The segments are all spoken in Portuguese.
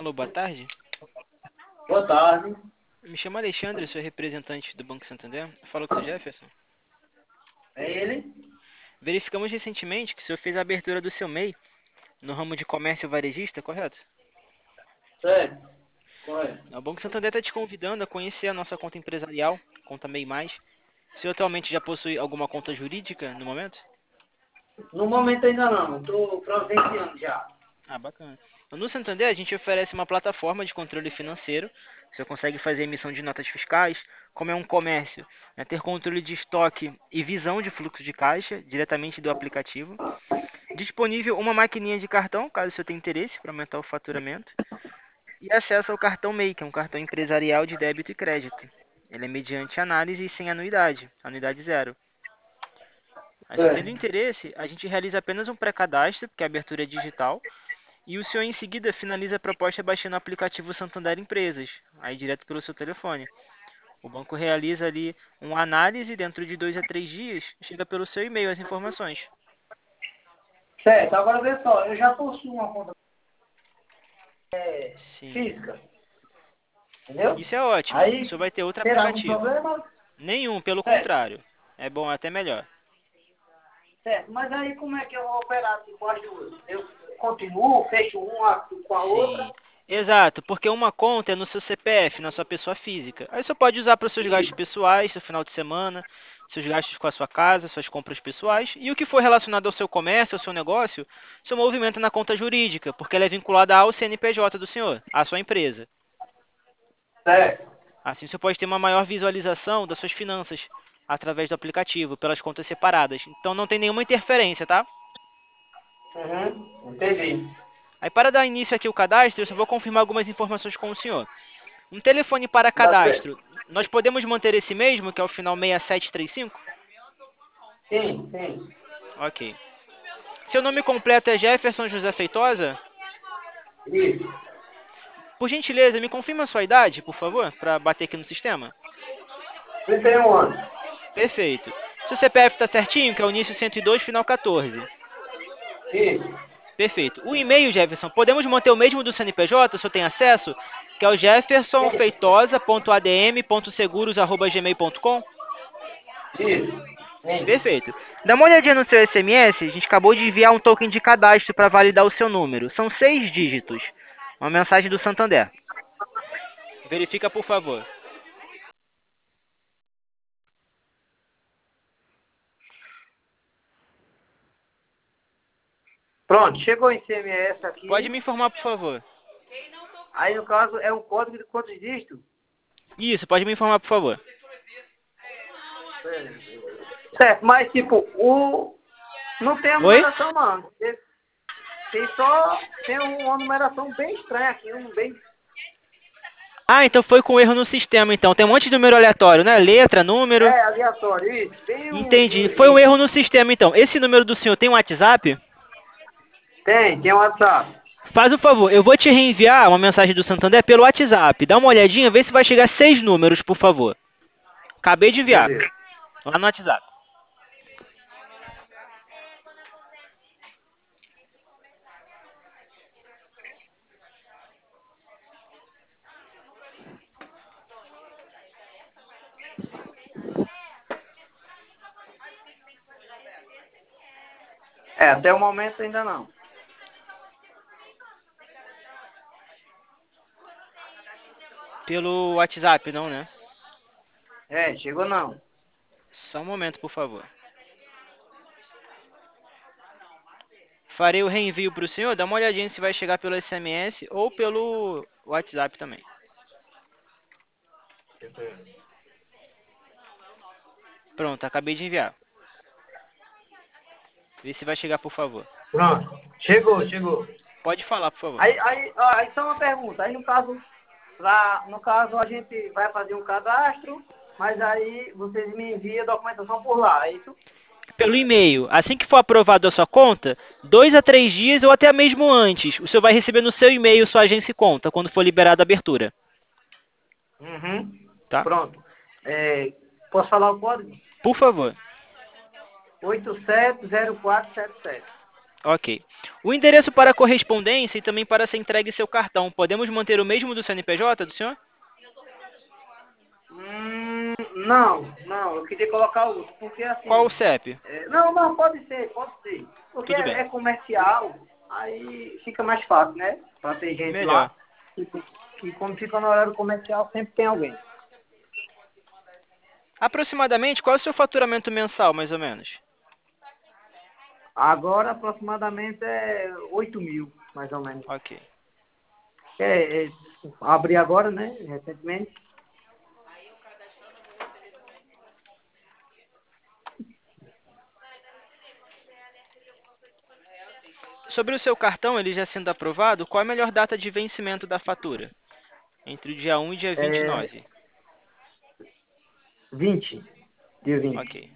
alô, boa tarde. Boa tarde. Me chamo Alexandre, sou representante do Banco Santander. Falo com o seu Jefferson. É ele? Verificamos recentemente que o senhor fez a abertura do seu MEI no ramo de comércio varejista, correto? Certo. Correto. O Banco Santander está te convidando a conhecer a nossa conta empresarial, conta MEI+. O senhor atualmente já possui alguma conta jurídica no momento? No momento ainda não. Estou providenciando já. Ah, bacana. No Santander, a gente oferece uma plataforma de controle financeiro. Você consegue fazer emissão de notas fiscais, como é um comércio, né, ter controle de estoque e visão de fluxo de caixa diretamente do aplicativo. Disponível uma maquininha de cartão, caso você tenha interesse, para aumentar o faturamento. E acesso ao cartão MEI, que é um cartão empresarial de débito e crédito. Ele é mediante análise e sem anuidade, anuidade zero. Assim, tendo Certo. interesse, a gente realiza apenas um pré-cadastro, porque a abertura é digital, e o senhor em seguida finaliza a proposta baixando o aplicativo Santander Empresas, aí direto pelo seu telefone. O banco realiza ali uma análise dentro de 2 a 3 dias, chega pelo seu e-mail as informações. Certo. Agora vê só. Eu já possuo uma conta Sim. física. Entendeu? Isso é ótimo. O Aí, senhor vai ter outro terá algum aplicativo. problema? Nenhum, pelo Certo. contrário. É bom, até melhor. Certo. Mas aí como é que eu vou operar com as duas? Eu continuo, fecho uma com a outra? Sim. Exato, porque uma conta é no seu CPF, na sua pessoa física. Aí você pode usar para os seus gastos Isso. pessoais, seu final de semana, seus gastos com a sua casa, suas compras pessoais. E o que for relacionado ao seu comércio, ao seu negócio, seu movimento na conta jurídica, porque ela é vinculada ao CNPJ do senhor, à sua empresa. Certo. Assim você pode ter uma maior visualização das suas finanças através do aplicativo, pelas contas separadas. Então não tem nenhuma interferência, tá? Uhum. Entendi. Aí para dar início aqui ao cadastro, eu só vou confirmar algumas informações com o senhor. Um telefone para Dá certo. cadastro, nós podemos manter esse mesmo, que é o final 6735? Sim, sim. Ok. Seu nome completo é Jefferson José Feitosa? Isso. Por gentileza, me confirma a sua idade, por favor, para bater aqui no sistema. 31 anos. Perfeito. Seu CPF está certinho, que é o início 102, final 14. Isso. Perfeito. O e-mail, Jefferson, podemos manter o mesmo do CNPJ, se eu tenho acesso, que é o Sim. jeffersonfeitosa.adm.seguros@gmail.com? Isso. Sim. Perfeito. Dá uma olhadinha no seu SMS, a gente acabou de enviar um token de cadastro para validar o seu número. São 6 dígitos. Uma mensagem do Santander. Verifica, por favor. Pronto, chegou o ICMS Pode aqui. me informar, por favor. Aí, no caso, é o código de quantos dígitos? Isso, pode me informar, por favor. Certo, mas tipo, não tem a Oi? numeração não. Tem só, tem uma numeração bem estranha aqui, um bem, Ah, então foi com erro no sistema, então. Tem um monte de número aleatório, né? Letra, número. aleatório, isso. Tem Entendi. Foi um erro no sistema, então. Esse número do senhor tem um WhatsApp? tem um WhatsApp. Faz um favor, eu vou te reenviar uma mensagem do Santander pelo WhatsApp. Dá uma olhadinha, vê se vai chegar 6 números, por favor. Acabei de enviar. Beleza. Lá no WhatsApp. É, até o momento ainda não. Pelo WhatsApp, não, né? É, chegou não. Só um momento, por favor. Farei o reenvio para o senhor. Dá uma olhadinha se vai chegar pelo SMS ou pelo WhatsApp também. Pronto, acabei de enviar. Vê se vai chegar, por favor. Pronto. Chegou. Pode falar, por favor. Aí só uma pergunta. Aí no caso, lá, no caso a gente vai fazer um cadastro, mas aí vocês me enviam a documentação por lá, é isso? Pelo e-mail. Assim que for aprovado a sua conta, 2 a 3 dias ou até mesmo antes, o senhor vai receber no seu e-mail sua agência e conta, quando for liberada a abertura. Uhum. Tá? Pronto. É, posso falar o código? Por favor. 870477. Ok. O endereço para correspondência e também para ser entregue seu cartão, podemos manter o mesmo do CNPJ do senhor? Não, eu queria colocar outro, porque Qual o assim, CEP? não, pode ser, porque Tudo bem. é comercial, aí fica mais fácil, né? Pra ter gente Melhor. lá, que como fica no horário comercial, sempre tem alguém. Aproximadamente, qual é o seu faturamento mensal, mais ou menos? Agora, aproximadamente, é 8 mil, mais ou menos. Ok. Abri agora, né, recentemente. Sobre o seu cartão, ele já sendo aprovado, qual é a melhor data de vencimento da fatura? Entre o dia 1 e dia É 29. 20, dia 20. Ok.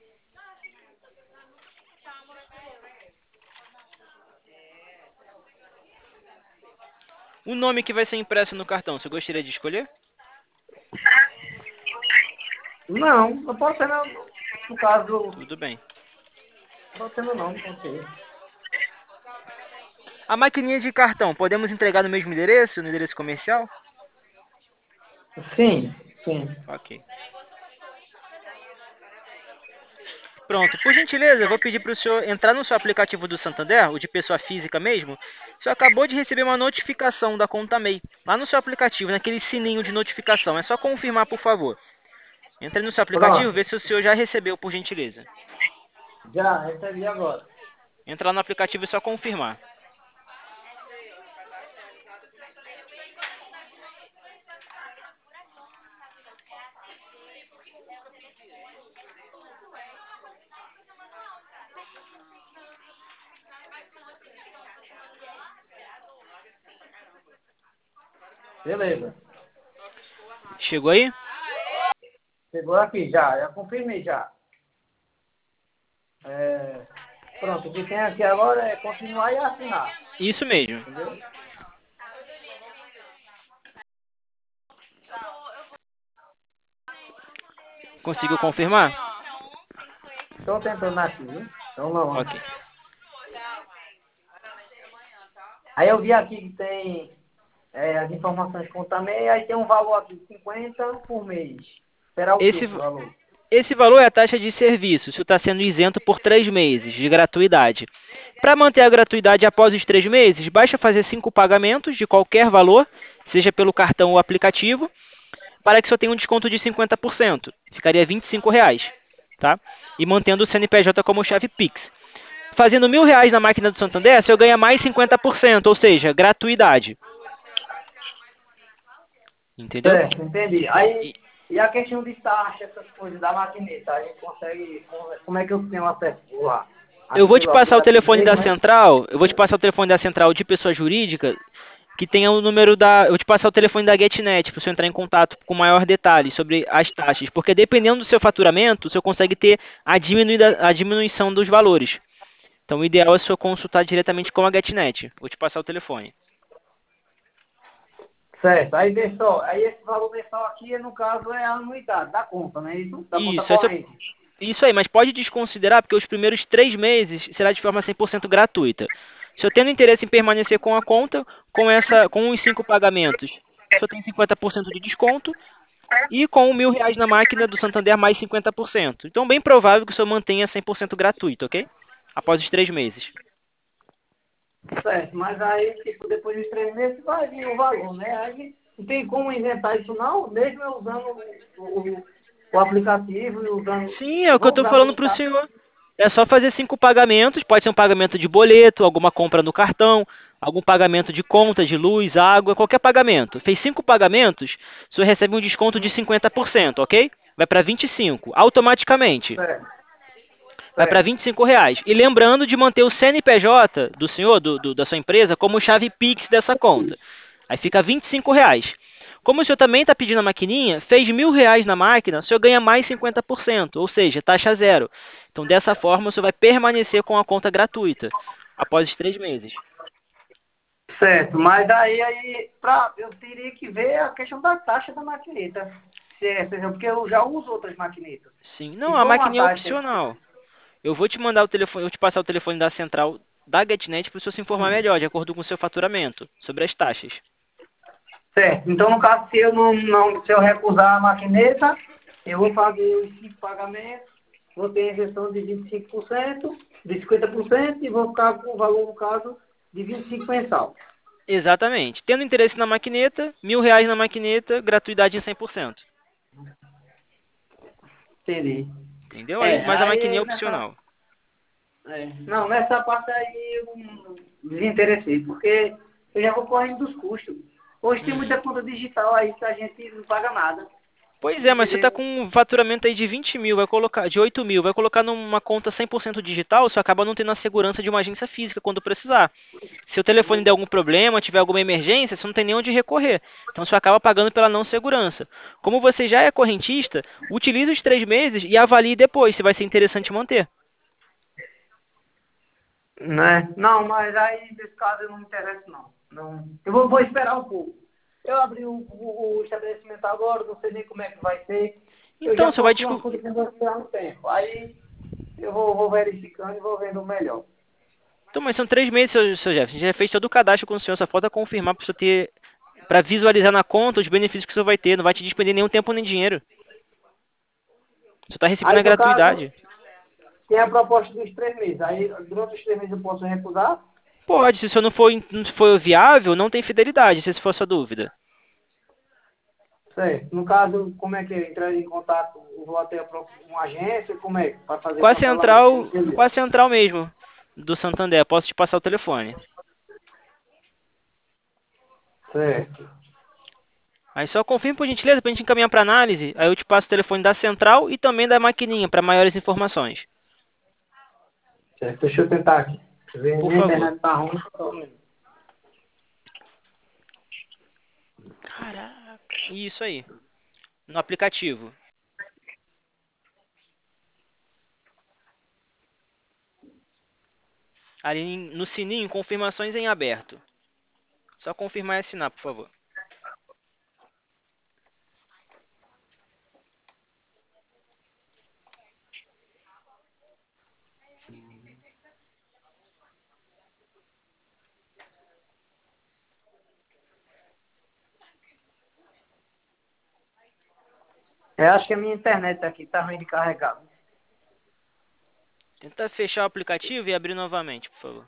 O nome que vai ser impresso no cartão, você gostaria de escolher? Não, não pode ser não. No caso, Tudo bem. pode ser não, pode ser. A maquininha de cartão, podemos entregar no mesmo endereço, no endereço comercial? Sim, sim. Ok. Pronto. Por gentileza, eu vou pedir para o senhor entrar no seu aplicativo do Santander, o de pessoa física mesmo. O senhor acabou de receber uma notificação da conta MEI. Lá no seu aplicativo, naquele sininho de notificação. É só confirmar, por favor. Entre no seu aplicativo e Pronto, vê se o senhor já recebeu, por gentileza. já recebi agora. Entrar no aplicativo e só confirmar. Beleza. Chegou aí? Chegou aqui já confirmei já. É, pronto, o que tem aqui agora é continuar e assinar, Isso mesmo. entendeu? Conseguiu confirmar? Estou tentando aqui, viu? Então vamos. Ok. Aí eu vi aqui que tem as informações com também, aí tem um valor aqui de 50 por mês. Será o que Esse, esse valor? esse valor é a taxa de serviço. Isso está sendo isento por 3 meses de gratuidade. Para manter a gratuidade após os 3 meses, basta fazer 5 pagamentos de qualquer valor, seja pelo cartão ou aplicativo, para que só tenha um desconto de 50%. Ficaria R$ 25, tá? E mantendo o CNPJ como chave Pix. Fazendo R$ 1.000 na máquina do Santander, você ganha mais 50%, ou seja, gratuidade. Entendeu? Certo, entendi. Aí, E e a questão de taxa, essas coisas da maquineta, a gente consegue, como é que eu tenho acesso lá? eu Aqui vou te pelo passar o aplicativo telefone da mesmo, né? central, eu vou te passar o telefone da central de pessoa jurídica, que tenha o número da. Eu vou te passar o telefone da GetNet, para você entrar em contato com maior detalhe sobre as taxas. Porque dependendo do seu faturamento, você consegue ter a diminuição dos valores. Então, o ideal é você consultar diretamente com a GetNet. Vou te passar o telefone. Certo, aí vê só, aí esse valor mensal aqui, no caso, é a anuidade da conta, né? Isso, da conta Isso, aí corrente. isso aí, mas pode desconsiderar, porque os primeiros 3 meses será de forma 100% gratuita. Se eu tendo interesse em permanecer com a conta, com os 5 pagamentos, só tem 50% de desconto, e com R$ 1.000 na máquina do Santander mais 50%. Então, bem provável que o senhor mantenha 100% gratuito, ok? Após os 3 meses. Certo, mas aí, tipo, depois dos 3 meses vai vir o valor, né? Aí não tem como inventar isso não, mesmo eu usando o aplicativo e usando. Sim, é Eu o que eu vou estou usar falando pelo para o cartão. senhor. É só fazer 5 pagamentos, pode ser um pagamento de boleto, alguma compra no cartão, algum pagamento de conta de luz, água, qualquer pagamento. Fez 5 pagamentos, o senhor recebe um desconto de 50%, ok? Vai para 25, automaticamente. Certo, Vai para certo, R$ 25. E lembrando de manter o CNPJ do senhor, da sua empresa, como chave Pix dessa conta. Aí fica R$ 25. Como o senhor também está pedindo a maquininha, fez R$ 1.000 na máquina, o senhor ganha mais 50%, ou seja, taxa zero. Então, dessa forma, o senhor vai permanecer com a conta gratuita após os 3 meses. certo. Mas eu teria que ver a questão da taxa da maquineta. Porque eu já uso outras maquinetas. Sim, Se não, a for uma maquininha é taxa. opcional. Eu vou te mandar o telefone, eu vou te passar o telefone da central da GetNet para você se informar melhor, de acordo com o seu faturamento, sobre as taxas. Certo. Então, no caso, se eu se eu recusar a maquineta, eu vou fazer os 5 pagamentos, vou ter isenção de 25%, de 50% e vou ficar com o valor, no caso, de 25 mensal. Exatamente. Tendo interesse na maquineta, R$ 1.000 na maquineta, gratuidade em 100%. Entendi. Entendeu? Aí, mas a maquininha é Aí nessa, opcional. não, nessa parte aí eu me desinteressei, porque eu já vou correndo dos custos. Hoje tem Uhum. muita conta digital aí que a gente não paga nada. Pois é, mas você está Entendeu? com um faturamento aí de 20 mil, vai colocar, de 8 mil, vai colocar numa conta 100% digital, você acaba não tendo a segurança de uma agência física quando precisar. Se o telefone der algum problema, tiver alguma emergência, você não tem nem onde recorrer. Então você acaba pagando pela não segurança. Como você já é correntista, utilize os 3 meses e avalie depois se vai ser interessante manter. Né? Não, mas aí nesse caso eu não me interesso não. Não. Eu vou esperar um pouco. Eu abri o estabelecimento agora, não sei nem como é que vai ser. Eu Então já você vai posto uma descobrir. coisa que eu vou esperar um tempo. Aí eu vou verificando e vou vendo o melhor. Então, mas são 3 meses, seu Jefferson. Você já fez todo o cadastro com o senhor, só falta confirmar para você ter, para visualizar na conta os benefícios que o senhor vai ter. Não vai te despender nenhum tempo nem dinheiro. Você está recebendo Aí a no caso, gratuidade. tem a proposta dos 3 meses. Aí durante os 3 meses eu posso recusar? Pode, se o senhor não for viável, não tem fidelidade, se essa for a sua dúvida. Certo. No caso, como é que eu entrar em contato? Eu vou até uma agência, como é? Para fazer Com a cancelamento? Não central, entendi. com a central mesmo, do Santander. Posso te passar o telefone. Certo. Aí só confirme por gentileza para a gente encaminhar para análise. Aí eu te passo o telefone da central e também da maquininha para maiores informações. Certo. Deixa eu tentar aqui. Por Minha favor. internet tá ruim. Só um minuto. Caraca. Isso aí. No aplicativo. Ali no sininho, confirmações em aberto. Só confirmar e assinar, por favor. Eu acho que a minha internet aqui tá ruim de carregar. Tenta fechar o aplicativo e abrir novamente, por favor.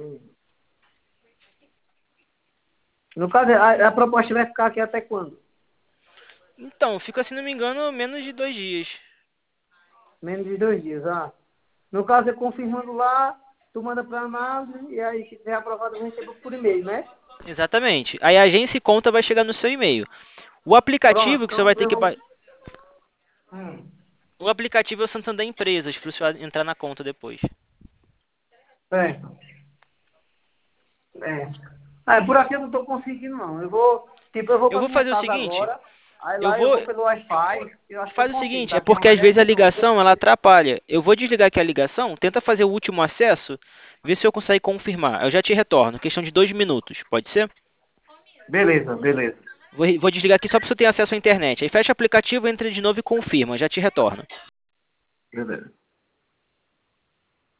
No caso, a proposta vai ficar aqui até quando? Então, fica, se não me engano, menos de 2 dias. Menos de 2 dias, ah. No caso, eu confirmando lá, tu manda para análise e aí se tiver aprovado eu recebo por e-mail, né? Exatamente. Aí a agência e conta vai chegar no seu e-mail. O Pronto, aplicativo que você então vai ter eu que vou... Hum, O aplicativo é o Santander Empresas, para você entrar na conta depois. certo. É. Ah, por aqui eu não tô conseguindo não. Eu vou Eu para vou minha fazer o casa seguinte, agora, aí eu lá eu vou vou pelo Wi-Fi, eu acho que eu faz o consigo, seguinte, é daqui a porque umas às vezes 10 a minutos. ligação ela atrapalha. Eu vou desligar aqui a ligação, tenta fazer o último acesso, ver se eu consigo confirmar. Eu já te retorno, questão de 2 minutos, pode ser? Beleza, beleza. Vou desligar aqui só para você ter acesso à internet. Aí fecha o aplicativo, entra de novo e confirma. Já te retorno. Beleza.